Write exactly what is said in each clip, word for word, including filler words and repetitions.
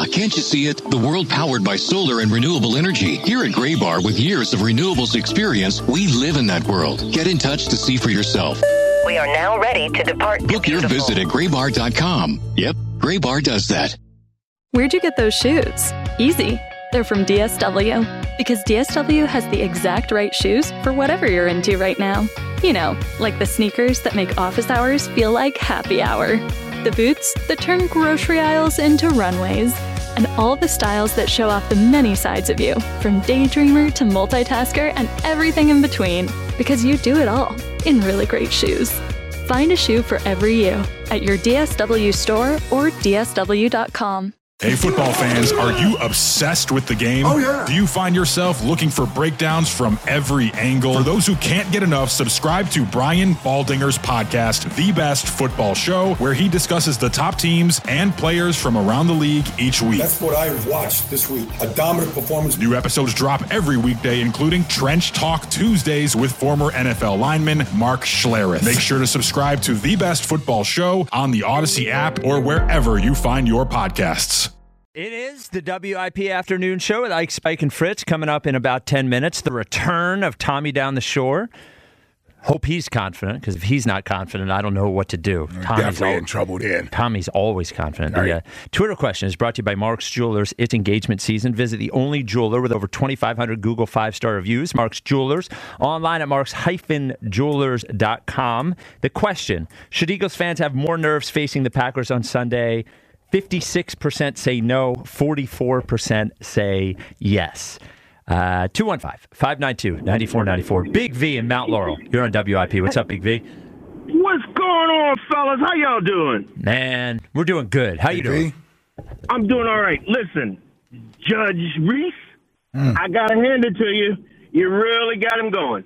can't you see it? The world powered by solar and renewable energy. Here at Graybar, with years of renewables experience, we live in that world. Get in touch to see for yourself. We are now ready to depart. Book your visit at graybar dot com. Yep, Graybar does that. Where'd you get those shoes? Easy. They're from D S W. Because D S W has the exact right shoes for whatever you're into right now. You know, like the sneakers that make office hours feel like happy hour. The boots that turn grocery aisles into runways. And all the styles that show off the many sides of you, from daydreamer to multitasker and everything in between. Because you do it all in really great shoes. Find a shoe for every you at your D S W store or D S W dot com. Hey, football fans, are you obsessed with the game? Oh, yeah. Do you find yourself looking for breakdowns from every angle? For those who can't get enough, subscribe to Brian Baldinger's podcast, The Best Football Show, where he discusses the top teams and players from around the league each week. That's what I watched this week. A dominant performance. New episodes drop every weekday, including Trench Talk Tuesdays with former N F L lineman Mark Schlereth. Make sure to subscribe to The Best Football Show on the Odyssey app or wherever you find your podcasts. It is the W I P Afternoon Show with Ike, Spike, and Fritz coming up in about ten minutes. The return of Tommy Down the Shore. Hope he's confident, because if he's not confident, I don't know what to do. Tommy's definitely al- in trouble then. Tommy's always confident. Right. The uh, Twitter question is brought to you by Mark's Jewelers. It's engagement season. Visit the only jeweler with over twenty-five hundred Google five-star reviews, Mark's Jewelers, online at marks dash jewelers dot com. The question, should Eagles fans have more nerves facing the Packers on Sunday? fifty-six percent say no, forty-four percent say yes. Uh, two one five, five nine two, nine four nine four. Big V in Mount Laurel. You're on W I P. What's up, Big V? What's going on, fellas? How y'all doing? Man, we're doing good. How you doing? I'm doing all right. Listen, Judge Reese, mm. I got to hand it to you. You really got him going.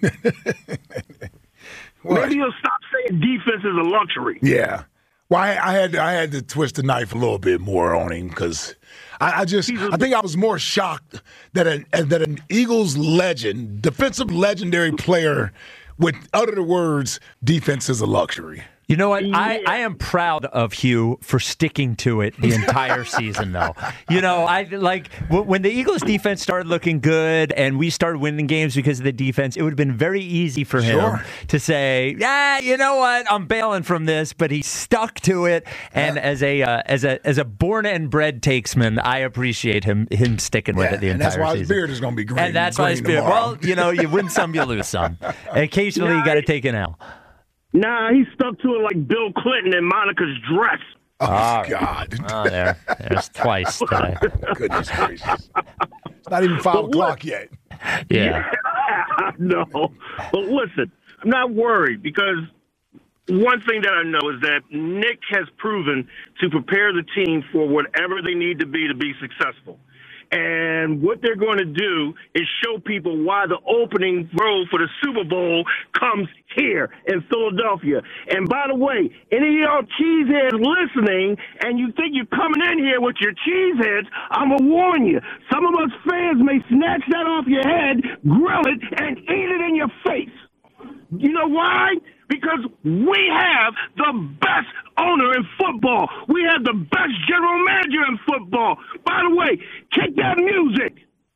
Maybe you'll stop saying defense is a luxury. Yeah. Well, I, I had I had to twist the knife a little bit more on him because I, I just I think I was more shocked that a, that an Eagles legend, defensive legendary player, would utter the words "defense is a luxury." You know what? I, I am proud of Hugh for sticking to it the entire season, though. You know, I like when the Eagles' defense started looking good and we started winning games because of the defense, it would have been very easy for him sure. to say, "Yeah, you know what? I'm bailing from this," but he stuck to it. And yeah. as a uh, as a as a born and bred takesman, I appreciate him him sticking with yeah, it the and entire that's why season. his beard is going to be green. And that's green why his beard. tomorrow. Well, you know, you win some, you lose some. And occasionally, you got to take an L. Nah, he stuck to it like Bill Clinton in Monica's dress. Oh, oh God. Oh, there. There's twice today. Goodness gracious. It's not even five but o'clock what? yet. Yeah. yeah. No. But listen, I'm not worried because one thing that I know is that Nick has proven to prepare the team for whatever they need to be to be successful. And what they're going to do is show people why the opening row for the Super Bowl comes here in Philadelphia. And by the way, any of y'all cheeseheads listening, and you think you're coming in here with your cheeseheads, I'm going to warn you. Some of us fans may snatch that off your head, grill it, and eat it in your face. You know why? Because we have the best owner in football. We have the best general manager in football. By the way, kick that music.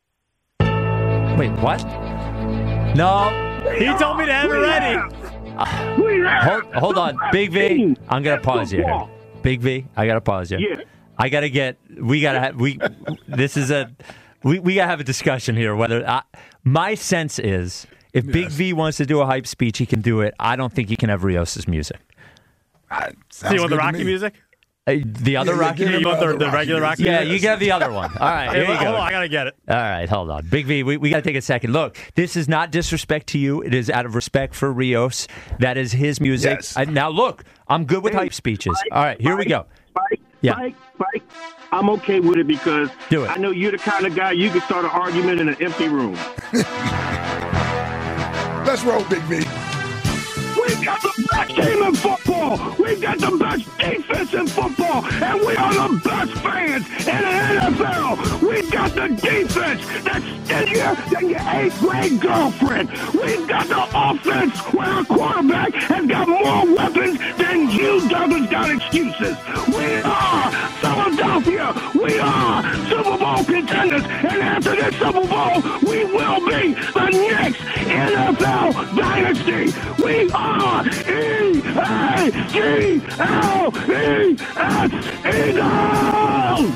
Wait, what? No, he told me to have it ready. Uh, we have hold, hold on, Big V. I'm gonna pause you here. Big V, I gotta pause you. Yeah. I gotta get. We gotta have. We. This is a. We we gotta have a discussion here. Whether I, my sense is. If yes. Big V wants to do a hype speech, he can do it. I don't think he can have Rios' music. Uh, so you want the Rocky music? Uh, the other yeah, Rocky music? You want the, the regular Rocky yeah, music? Yeah, you can have the other one. All right, here you go. Hold on, I got to get it. All right, hold on. Big V, we, we got to take a second. Look, this is not disrespect to you. It is out of respect for Rios. That is his music. Yes. Uh, now, look, I'm good with hey, hype speeches. Spike, All right, here Spike, we go. Spike, yeah. Spike, Spike. I'm okay with it because do it. I know you're the kind of guy you can start an argument in an empty room. Let's roll, Big V. We've got the best team in football. We've got the best defense in football. And we are the best fans in the N F L. We We've got the defense that's steadier than your eighth grade girlfriend. We've got the offense where our quarterback has got more weapons than you Douglas got excuses. We are Philadelphia. We are Super Bowl contenders. And after this Super Bowl, we will be the next N F L dynasty. We are E A G L E S, Eagles!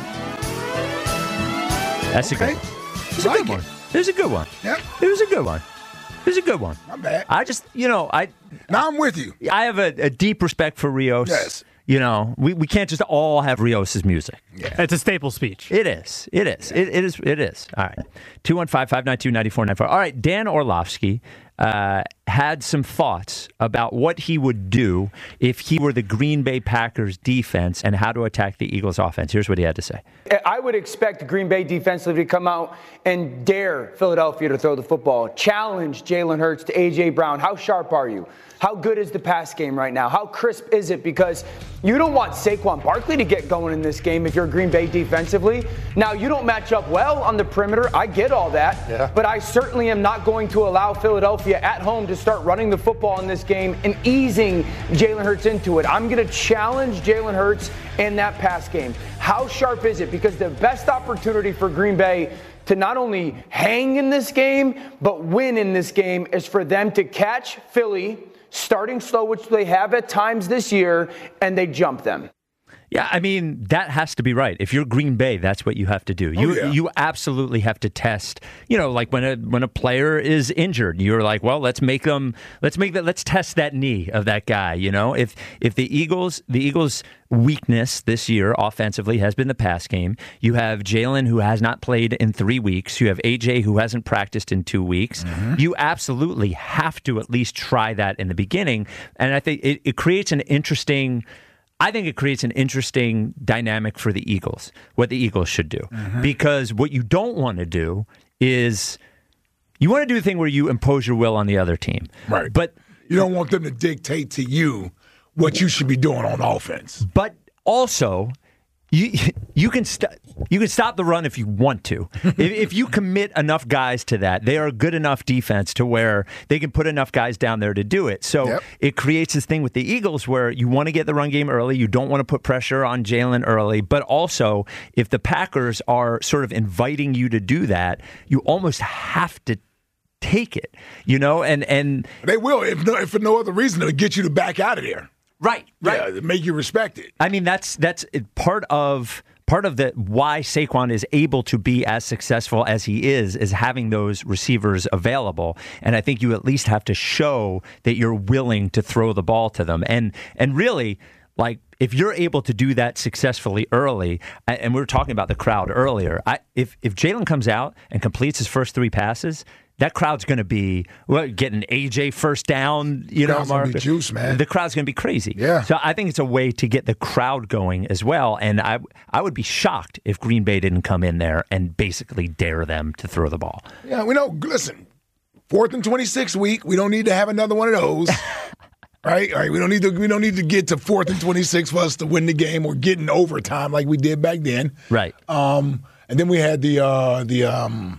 That's a good, that's a good one. It was a good one. Yep. It was a good one. It was a good one. Not bad. I just, you know, I. Now I'm with you. I have a, a deep respect for Rios. Yes. You know, we, we can't just all have Rios' music. Yeah. It's a staple speech. It is. It is. Yeah. It, it is. It is. All right. two one five, five nine two, nine four nine four. All right. Dan Orlovsky uh, had some thoughts about what he would do if he were the Green Bay Packers defense and how to attack the Eagles offense. Here's what he had to say. I would expect Green Bay defensively to come out and dare Philadelphia to throw the football. Challenge Jalen Hurts to A J. Brown. How sharp are you? How good is the pass game right now? How crisp is it? Because you don't want Saquon Barkley to get going in this game if you're Green Bay defensively. Now, you don't match up well on the perimeter. I get all that. Yeah. But I certainly am not going to allow Philadelphia at home to start running the football in this game and easing Jalen Hurts into it. I'm going to challenge Jalen Hurts in that pass game. How sharp is it? Because the best opportunity for Green Bay to not only hang in this game, but win in this game is for them to catch Philly starting slow, which they have at times this year, and they jump them. Yeah, I mean, that has to be right. If you're Green Bay, that's what you have to do. You oh, yeah. you absolutely have to test. You know, like when a when a player is injured, you're like, well, let's make them let's make that let's test that knee of that guy, you know? If if the Eagles the Eagles weakness this year offensively has been the pass game. You have Jalen, who has not played in three weeks. You have A J, who hasn't practiced in two weeks. Mm-hmm. You absolutely have to at least try that in the beginning. And I think it, it creates an interesting I think it creates an interesting dynamic for the Eagles, what the Eagles should do. Mm-hmm. Because what you don't want to do is you want to do a thing where you impose your will on the other team. Right. But you don't want them to dictate to you what you should be doing on offense. But also, you you can st- you can stop the run if you want to. if, if you commit enough guys to that, they are a good enough defense to where they can put enough guys down there to do it. So yep. It creates this thing with the Eagles where you want to get the run game early. You don't want to put pressure on Jalen early. But also, if the Packers are sort of inviting you to do that, you almost have to take it, you know, and, and they will, if, no, if for no other reason, to get you to back out of there. Right, right. Yeah, make you respect it. I mean, that's that's part of part of the why Saquon is able to be as successful as he is, is having those receivers available. And I think you at least have to show that you're willing to throw the ball to them. And and really, like, if you're able to do that successfully early, and we were talking about the crowd earlier, I, if if Jalen comes out and completes his first three passes, that crowd's going to be well, getting A J first down. You know, Mark. Be juice, man. The crowd's going to be crazy. Yeah. So I think it's a way to get the crowd going as well. And I I would be shocked if Green Bay didn't come in there and basically dare them to throw the ball. Yeah, we know. Listen, fourth and twenty-six week. We don't need to have another one of those. Right, all right. We don't need to. We don't need to get to fourth and twenty-six for us to win the game or get in overtime like we did back then. Right. Um, and then we had the uh, the um.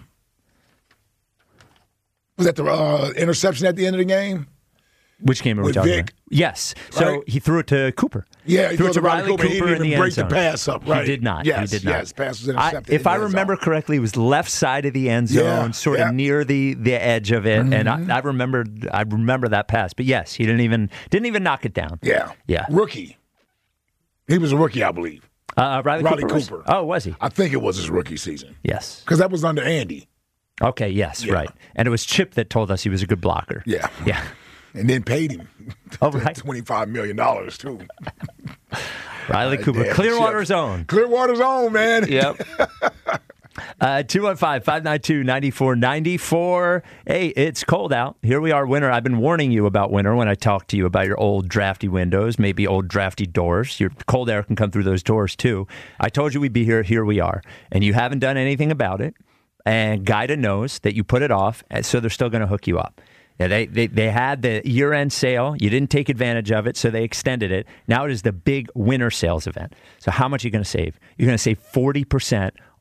Was that the uh, interception at the end of the game? Which game are we With talking Vic. about? Yes. So Right? he threw it to Cooper. Yeah, he threw it to threw it to Riley Cooper. Cooper, He didn't in the even end break the zone. pass up, right. He did not. Yes, he did not. yes, pass was I, intercepted if in I the end remember zone. correctly, it was left side of the end zone, Yeah, sort yeah. of near the, the edge of it, Mm-hmm. and I, I remember I remember that pass. But yes, he didn't even didn't even knock it down. Yeah, yeah. Rookie. He was a rookie, I believe. Uh, Riley, Riley Cooper. was- Cooper. oh, was he? I think it was his rookie season Yes. because that was under Andy. Okay. Yes. Yeah. Right. And it was Chip that told us he was a good blocker. Yeah, Yeah. and then paid him Oh, right. twenty-five million dollars too. Riley Cooper, Damn, Clearwater's Chip. own. Clearwater's own, man. Yep. Uh, two one five, five nine two, nine four nine four. Hey, it's cold out. Here we are, winter. I've been warning you about winter when I talk to you about your old drafty windows, maybe old drafty doors. Your cold air can come through those doors, too. I told you we'd be here. Here we are. And you haven't done anything about it. And Guida knows that you put it off, so they're still going to hook you up. Yeah, they, they they had the year-end sale. You didn't take advantage of it, so they extended it. Now it is the big winter sales event. So how much are you going to save? You're going to save forty percent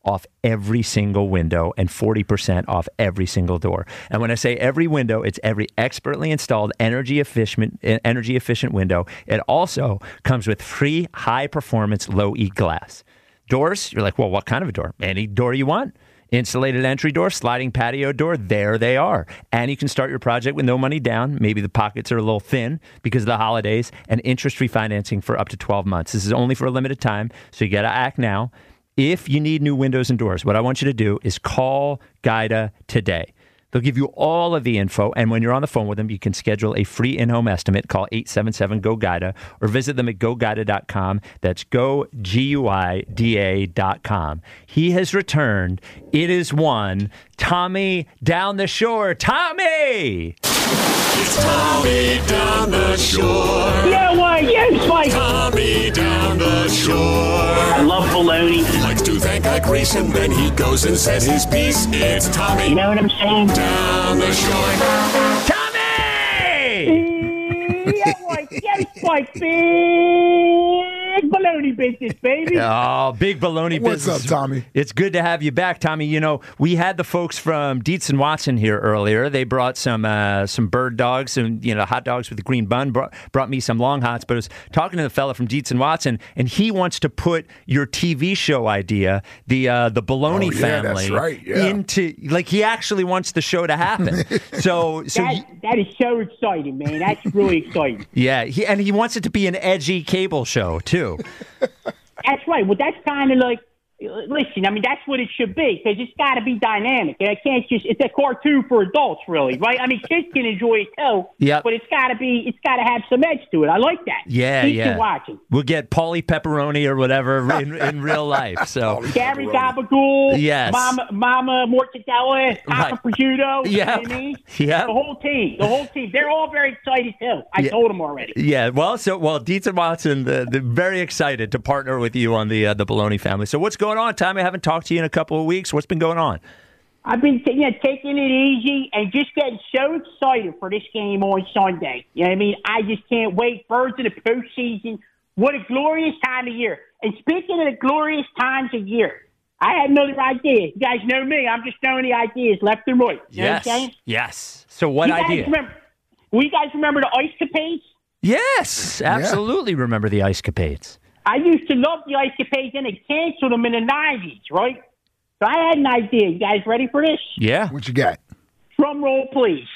off every single window and forty percent off every single door. And when I say every window, it's every expertly installed energy efficient energy efficient window. It also comes with free high performance low E glass. Doors, you're like, well, what kind of a door? Any door you want. Insulated entry door, sliding patio door, there they are. And you can start your project with no money down. Maybe the pockets are a little thin because of the holidays, and interest-free financing for up to twelve months. This is only for a limited time, so you got to act now. If you need new windows and doors, what I want you to do is call Guida today. They'll give you all of the info, and when you're on the phone with them, you can schedule a free in-home estimate. Call eight seven seven, G O, GUIDA, or visit them at go guida dot com. That's go, G U I D A dot com. He has returned. It is one Tommy down the shore. Tommy! It's Tommy down the shore. Yeah, why? Yes, Mike. Tommy down the shore. I love baloney. He likes to thank a Greece and then he goes and says his piece. It's Tommy. You know what I'm saying? Down the shore. Tommy! Yeah, Mike. Yes, Mike. Big baloney business, baby. Oh, big baloney What's business. up, Tommy? It's good to have you back, Tommy. You know, we had the folks from Dietz and Watson here earlier. They brought some uh, some bird dogs and, you know, hot dogs with the green bun. Brought, brought me some long hots. But I was talking to the fella from Dietz and Watson, and he wants to put your T V show idea, the uh, the Baloney Oh, yeah, family, that's right, yeah. into, like, he actually wants the show to happen. so, so that, you, that is so exciting, man. That's really exciting. yeah, he, and he wants it to be an edgy cable show too. That's right. Well, that's kind of like, listen, I mean, that's what it should be, because it's got to be dynamic. I can't just, it's a cartoon for adults, really, right? I mean, kids can enjoy it too, Yep. but it's got to be, it's got to have some edge to it. I like that. Yeah, Keep yeah. you watching. We'll get Paulie Pepperoni or whatever in, in real life. So Gary Gabagool, Yes. Mama, Mama Mortadella, Papa Right. Prosciutto, you know Yep. what I mean? Yep. The whole team, the whole team. They're all very excited too. I Yeah. told them already. yeah, well, so well, Dietz and Watson, the, they're very excited to partner with you on the uh, the Baloney family. So what's going on, Tommy? I haven't talked to you in a couple of weeks. What's been going on? I've been you know, taking it easy and just getting so excited for this game on Sunday. You know what I mean? I just can't wait. Birds of the postseason. What a glorious time of year. And speaking of the glorious times of year, I had another idea. You guys know me. I'm just throwing the ideas left and right. You know yes, what I'm saying? yes. So what you guys idea? Remember, well, you guys remember the Ice Capades? Yes, absolutely. Remember the Ice Capades? I used to love the Ice Capades, and they canceled them in the nineties, right? So I had an idea. You guys ready for this? Yeah. What you got? Drum roll, please.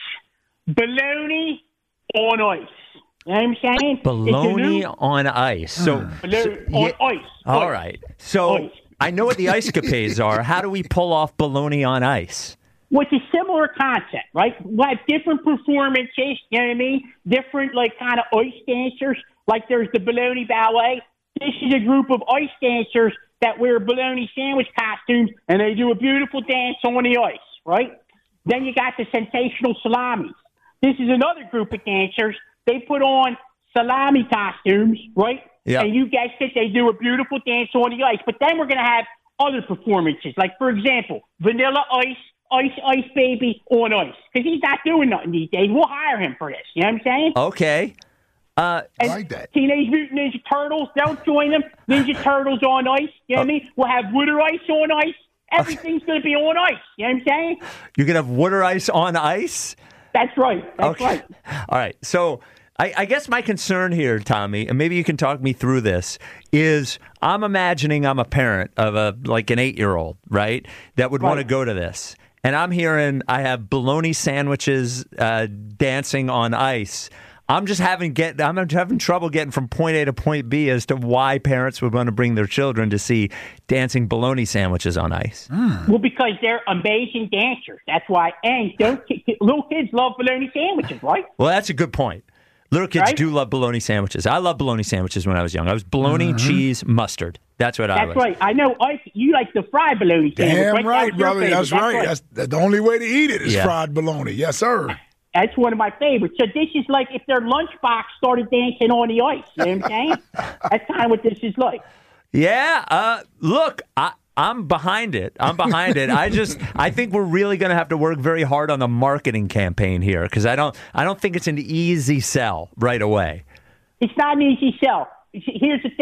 Baloney on ice. You know what I'm saying? It's a Baloney new- on ice. So, Baloney so- on yeah. ice. All Ice. right. So Ice. I know what the Ice Capades are. How do we pull off baloney on ice? Well, it's a similar concept, right? We'll have different performances, you know what I mean? Different, like, kind of ice dancers. Like, there's the Baloney Ballet. This is a group of ice dancers that wear bologna sandwich costumes, and they do a beautiful dance on the ice, right? Then you got the Sensational Salamis. This is another group of dancers. They put on salami costumes, right? Yeah. And you guys think they do a beautiful dance on the ice. But then we're going to have other performances. Like, for example, Vanilla Ice, Ice Ice Baby on ice. Because he's not doing nothing these days. We'll hire him for this. You know what I'm saying? Okay. Uh, And I like that. Teenage Mutant Ninja Turtles, they'll join them. Ninja Turtles on ice. You know what I mean? We'll have Wooder Ice on ice. Everything's going to be on ice. You know what I'm saying? You're going to have water ice on ice? That's right. That's Okay. right. All right. So I, I guess my concern here, Tommy, and maybe you can talk me through this, is I'm imagining I'm a parent of a like an eight-year-old, right, that would want to Right. go to this. And I'm hearing I have bologna sandwiches uh, dancing on ice. I'm just having get I'm having trouble getting from point A to point B as to why parents would want to bring their children to see dancing bologna sandwiches on ice. Well, because they're amazing dancers. That's why. And don't little kids love bologna sandwiches, right? Well, that's a good point. Little kids Right? do love bologna sandwiches. I love bologna sandwiches when I was young. I was bologna, cheese, mustard. That's what I That's was. right. I know, Ike, you like the fried bologna sandwich. Damn That right, was your brother. favorite. That's right. That's, that's the only way to eat it is Yeah. fried bologna. Yes, sir. That's one of my favorites. So this is like if their lunchbox started dancing on the ice. You know what I'm saying? That's kind of what this is like. Yeah. Uh, look, I, I'm behind it. I'm behind it. I just, I think we're really going to have to work very hard on the marketing campaign here because I don't, I don't think it's an easy sell right away. It's not an easy sell. Here's the thing.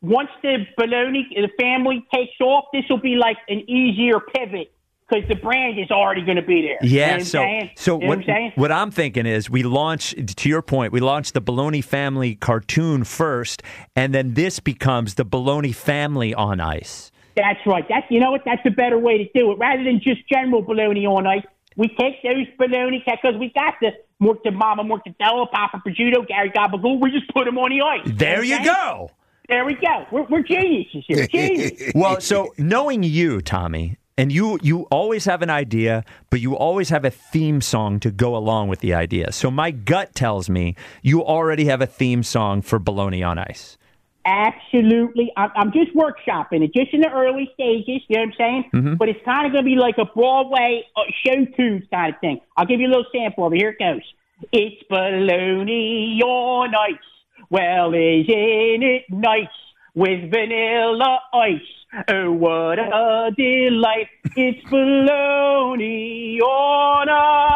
once the bologna, the family takes off, this will be like an easier pivot because the brand is already going to be there. Yeah, you know what so, I'm saying? so you know what, what, I'm saying? what I'm thinking is we launch, to your point, we launch the Bologna Family cartoon first, and then this becomes the Bologna Family on Ice. That's right. That's you know what? That's a better way to do it. Rather than just general bologna on ice, we take those bologna because we got the Morta Mama Mortadella, Papa Prosciutto, Gary Gabagool. We just put them on the ice. There you okay? go. There we go. We're, we're geniuses here. Genius. Well, so knowing you, Tommy, and you you always have an idea, but you always have a theme song to go along with the idea. So my gut tells me you already have a theme song for Bologna on Ice. Absolutely. I'm, I'm just workshopping it, just in the early stages, you know what I'm saying? Mm-hmm. But it's kind of going to be like a Broadway uh, show tunes kind of thing. I'll give you a little sample of it. Here it goes. It's bologna on ice. Well, isn't it nice with vanilla ice? Oh, what a delight. It's bologna on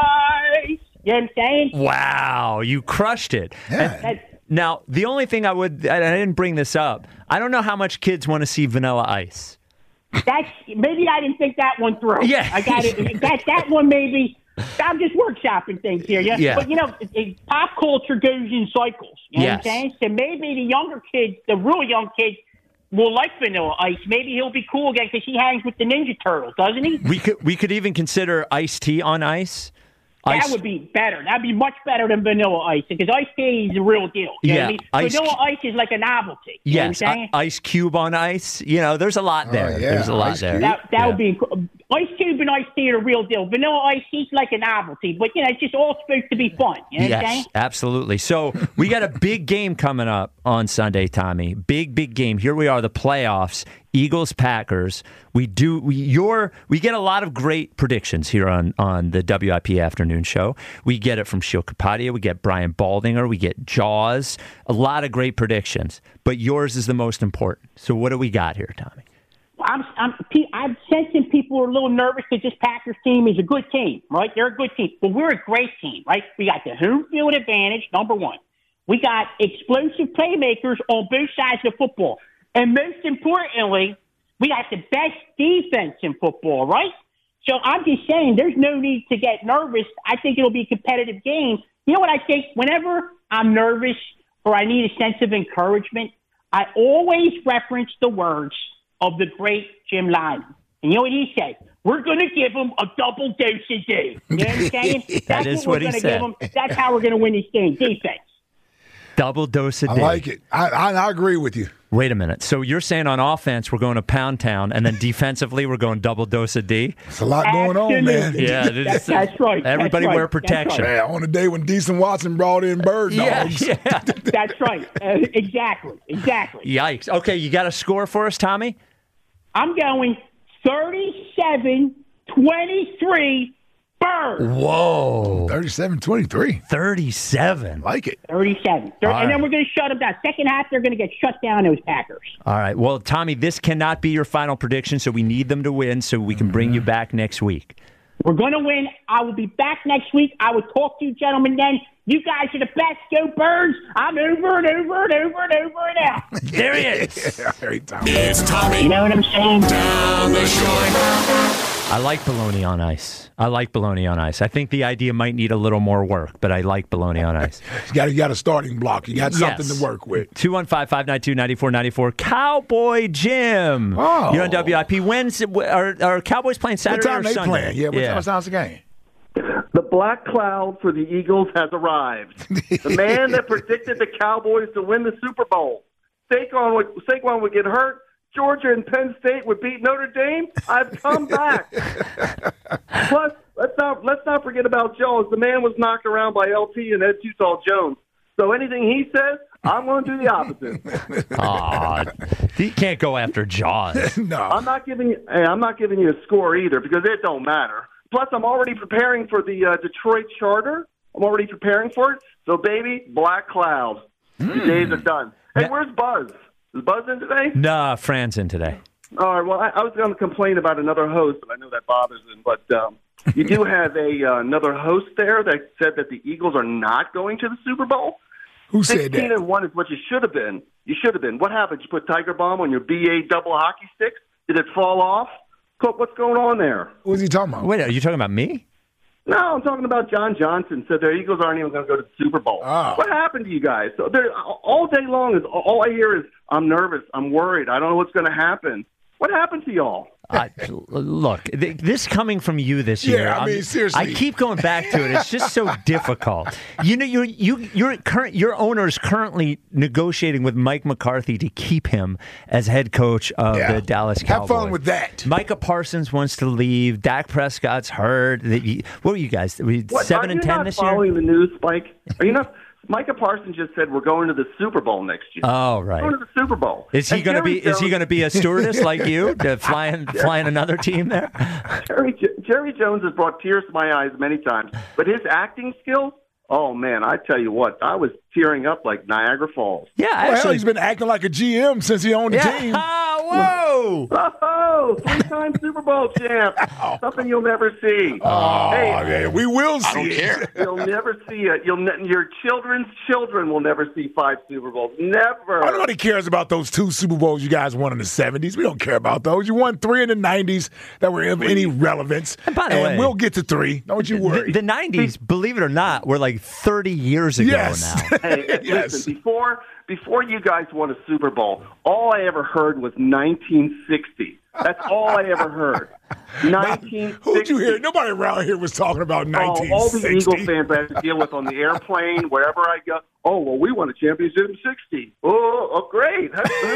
ice. You know what I'm saying? Wow, you crushed it. Yeah. And, now, the only thing I would, I didn't bring this up, I don't know how much kids want to see Vanilla Ice. That's, maybe I didn't think that one through. Yeah. I got it. That, that one maybe, I'm just workshopping things here. Yeah. Yeah. But, you know, it, it, pop culture goes in cycles. You know Yes. what I'm saying? So maybe the younger kids, the real young kids, will like Vanilla Ice. Maybe he'll be cool again because he hangs with the Ninja Turtles, doesn't he? We could we could even consider Ice-T on Ice. That Ice, would be better. That'd be much better than Vanilla Ice because Ice Tea is the real deal. You know Yeah, what I mean? Ice Vanilla Cu- Ice is like a novelty. You yes, know what I'm saying? I- Ice Cube on Ice. You know, there's a lot there. Oh, yeah, There's a lot Ice there. Cube. That, that Yeah. would be cool. Ice Cube and Ice Tea are the real deal. Vanilla Ice Tea's like a novelty, but you know, it's just all supposed to be fun. You know what I'm saying? Yes, absolutely. So we got a big game coming up on Sunday, Tommy. Big, big game. Here we are, the playoffs. Eagles, Packers. We do. We your. We get a lot of great predictions here on on the W I P Afternoon Show. We get it from Sheil Kapadia. We get Brian Baldinger. We get Jaws. A lot of great predictions, but yours is the most important. So what do we got here, Tommy? I'm, I'm, I'm sensing people are a little nervous because this Packers team is a good team, right? They're a good team. But we're a great team, right? We got the home field advantage, number one. We got explosive playmakers on both sides of the football. And most importantly, we got the best defense in football, right? So I'm just saying there's no need to get nervous. I think it'll be a competitive game. You know what I think? Whenever I'm nervous or I need a sense of encouragement, I always reference the words of the great Jim Lyman. And you know what he said? We're going to give them a double dose a day. You know what I'm saying? That That's is what what he we're going to said. give them. That's how we're going to win this game. Defense. Double dose a I day. like it. I, I, I agree with you. Wait a minute. So you're saying on offense we're going to pound town, and then defensively we're going double dose a D? It's a lot going on, man. Yeah, it is. That's, that's right. Everybody that's right. wear protection. Man, on the day when Decent Watson brought in bird Yeah, dogs. yeah. That's right. Uh, exactly. Exactly. Yikes. Okay, you got a score for us, Tommy? I'm going thirty-seven twenty-three Birds. Whoa. thirty-seven twenty-three. thirty-seven. Like it. thirty-seven. Thir- All and then right. we're going to shut them down. Second half, they're going to get shut down, those Packers. All right. Well, Tommy, this cannot be your final prediction, so we need them to win so we can bring you back next week. We're going to win. I will be back next week. I will talk to you gentlemen then. You guys are the best. Go Birds. I'm over and over and over and over and out. There he is. It's Tommy. You know what I'm saying? Down the shore. I like bologna on ice. I like bologna on ice. I think the idea might need a little more work, but I like bologna on ice. You got, you got a starting block. You got something Yes. to work with. two one five, five nine two, nine four nine four. Cowboy Jim. Oh. You're on W I P. When's are, are Cowboys playing Saturday What time or they Sunday? playing? Yeah, what time sounds the game? The black cloud for the Eagles has arrived. The man that predicted the Cowboys to win the Super Bowl. Saquon would, Saquon would get hurt. Georgia and Penn State would beat Notre Dame. I've come back. Plus, let's not let's not forget about Jones. The man was knocked around by L T and Ed Tuttle Jones. So anything he says, I'm going to do the opposite. Aw, he can't go after Jaws. No. I'm not giving you. Hey, I'm not giving you a score either because it don't matter. Plus, I'm already preparing for the uh, Detroit Charter. I'm already preparing for it. So, baby, black cloud. Mm. The days are done. Hey, Yeah. where's Buzz? Is Buzz in today? Nah, Fran's in today. All right. Well, I, I was going to complain about another host, but I know that bothers him. But um, you do have a uh, another host there that said that the Eagles are not going to the Super Bowl. Who said Sixteen that? and one is what you should have been. You should have been. What happened? You put Tiger Bomb on your B A double hockey sticks? Did it fall off? Cook, what's going on there? What was he talking about? Wait, are you talking about me? No, I'm talking about John Johnson. Said the Eagles aren't even going to go to the Super Bowl. Oh. What happened to you guys? So they're, all day long is all I hear is I'm nervous, I'm worried, I don't know what's going to happen. What happened to y'all? Uh, look, th- this coming from you this year. Yeah, I mean, I'm- seriously. I keep going back to it. It's just so difficult. You know, you're, you, you're current, your owner is currently negotiating with Mike McCarthy to keep him as head coach of Yeah. the Dallas Cowboys. Have fun with that. Micah Parsons wants to leave. Dak Prescott's hurt. The- What were you guys? Were you What, seven are and you ten not this year? following the news, Spike? Are you not? Micah Parsons just said we're going to the Super Bowl next year. Oh, right. We're going to the Super Bowl. Is he And going to Jerry be? Is he Jones- going to be a stewardess like you, to flying flying another team there? Jerry, Jerry Jones has brought tears to my eyes many times, but his acting skills, oh, man, I tell you what, I was tearing up like Niagara Falls. Yeah, Well, hell, actually. he's been acting like a G M since he owned the Yeah. team. Ah, whoa! Oh, three-time Super Bowl champ. Something you'll never see. Oh, hey, man, we will see I don't it. care. you'll never see it. You'll ne- your children's children will never see five Super Bowls. Never. Nobody cares about those two Super Bowls you guys won in the seventies. We don't care about those. You won three in the nineties that were of any relevance. And by the way- we'll get to three. Don't you worry. The, the nineties, believe it or not, were like thirty years ago Yes. now. Hey, Yes. listen, before before you guys won a Super Bowl, all I ever heard was nineteen sixty. That's all I ever heard. nineteen sixty. Who'd you hear? Nobody around here was talking about Oh, nineteen all the sixty. Eagle fans I have to deal with on the airplane, wherever I go. Oh, well, we won a championship in sixty. Oh, oh great.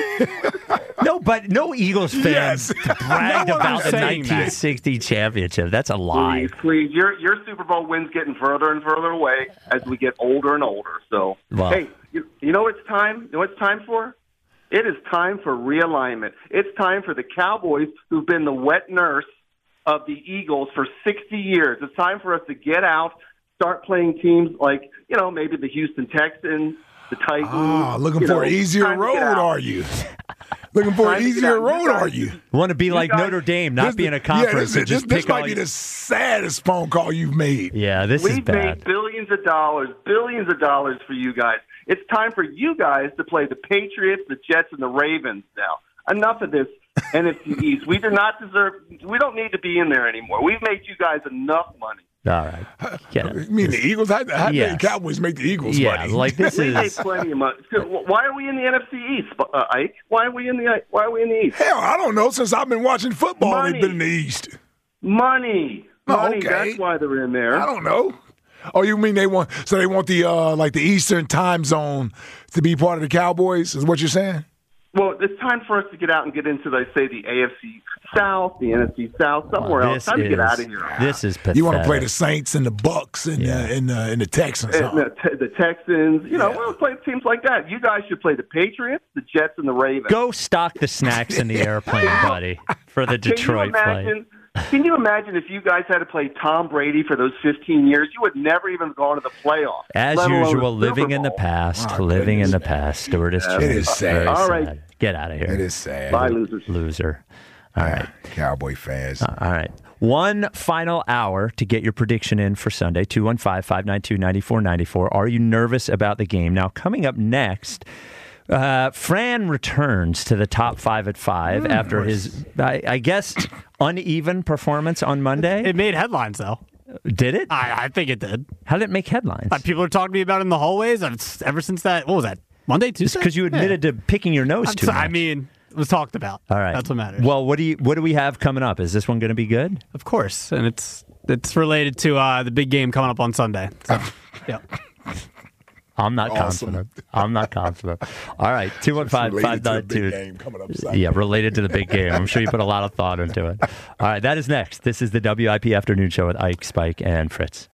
No, but no Eagles fan Yes. bragged No one about was the saying that. nineteen sixty championship. That's a lie. Please, please. Your, your Super Bowl win's getting further and further away as we get older and older. So, Wow. hey, you, you know what it's time? You know what it's time for? It is time for realignment. It's time for the Cowboys, who've been the wet nurse of the Eagles for sixty years. It's time for us to get out, start playing teams like, you know, maybe the Houston Texans, the Titans. Ah, looking you for know, an easier time to road, get out. are you? Looking for Time an to get easier out. road, You guys- are you? Want to be like guys- Notre Dame, not This- be in a yeah, conference this, and just this, this pick might all be you- the saddest phone call you've made. Yeah, this is We've bad. made billions of dollars, billions of dollars for you guys. It's time for you guys to play the Patriots, the Jets, and the Ravens now. Enough of this N F C East. We do not deserve, we don't need to be in there anymore. We've made you guys enough money. All right. Get it. You mean the Eagles? How, how did Yes. the Cowboys make the Eagles Yeah, money? like this We made is. plenty of money. So, why are we in the N F C East, uh, Ike? Why are we in the Why are we in the East? Hell, I don't know. Since I've been watching football, Money. they've been in the East. Money. Oh, Money. okay. That's why they're in there. I don't know. Oh, you mean they want? So they want the uh, like the Eastern time zone to be part of the Cowboys? Is what you're saying? Well, it's time for us to get out and get into, let's say, the A F C South, the N F C South, somewhere Well, else. this Time to get is- out of here. This is pathetic. You want to play the Saints and the Bucks and Yeah. uh, and, uh, and the Texans? And huh? the, te- the Texans, you know, Yeah. we'll play teams like that. You guys should play the Patriots, the Jets, and the Ravens. Go stock the snacks in the airplane, buddy, for the Detroit Can you flight. imagine? Can you imagine if you guys had to play Tom Brady for those fifteen years? You would never even have gone to the playoffs. As let alone a usual, Super living in the Bowl. past, Oh, living in the goodness. past. Stewart is Yeah. true. It is sad. Very All right. sad. Get out of here. It is sad. Bye, losers. Loser. All right. Cowboy fans. All right. One final hour to get your prediction in for Sunday. two one five, five nine two, nine four nine four. Are you nervous about the game? Now, coming up next, uh, Fran returns to the top five at five after his, I, I guess, uneven performance on Monday. It made headlines, though. Did it? I, I think it did. How did it make headlines? Uh, people are talking to me about it in the hallways and it's- ever since that. What was that? Monday, Tuesday? Because you admitted Yeah. to picking your nose I'm too so- much. I mean, it was talked about. All right. That's what matters. Well, what do you what do we have coming up? Is this one going to be good? Of course. And it's it's related to uh, the big game coming up on Sunday. So, yeah. I'm not Awesome. confident. I'm not confident. All right, two one five, five Related to the nine big two. game coming up Sunday. Yeah, related to the big game. I'm sure you put a lot of thought into it. All right, that is next. This is the W I P Afternoon Show with Ike, Spike, and Fritz.